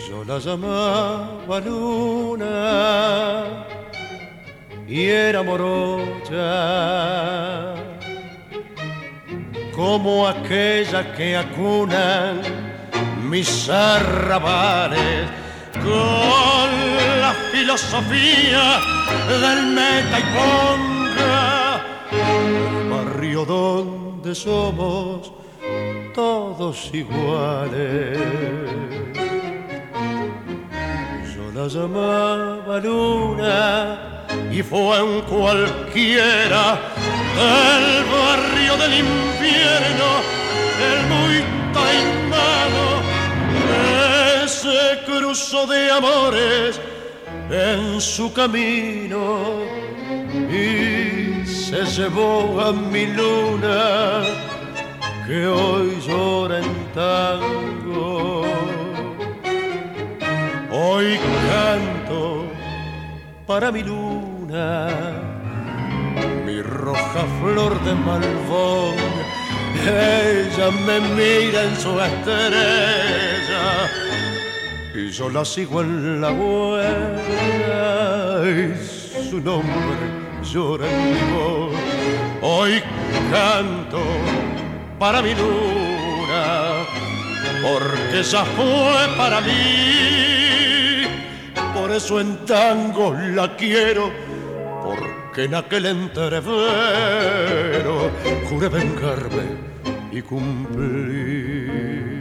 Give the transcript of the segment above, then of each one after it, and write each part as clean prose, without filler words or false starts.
Yo la llamaba luna y era morocha, como aquella que acunan mis arrabales, con la filosofía del meta y ponga, el barrio donde somos todos iguales. Yo la llamaba luna y fue un cualquiera del barrio del infierno, el muy taimado, ese cruzó de amores en su camino y se llevó a mi luna que hoy llora en tango. Hoy canto para mi luna, mi roja flor de malvón. Ella me mira en su estrella y yo la sigo en la huella y su nombre llora en mi voz. Hoy canto para mi luna, porque ella fue para mí. Por eso en tango la quiero, porque en aquel entrevero juré vengarme y cumplí.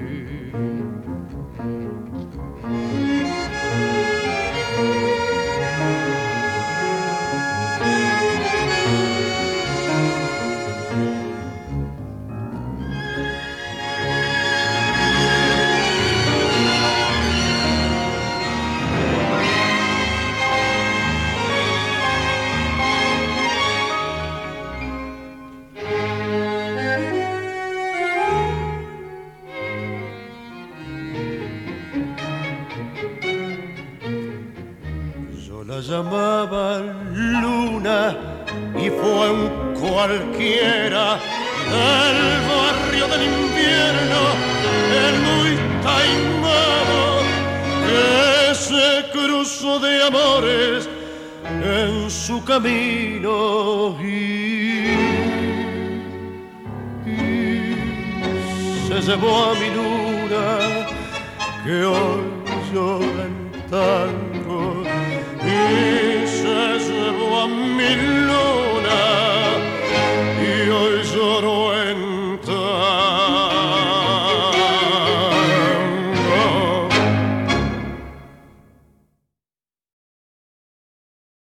La llamaba luna y fue un cualquiera del barrio del invierno, el muy taimado que se cruzó de amores en su camino y se llevó a mi luna que hoy llora en tango.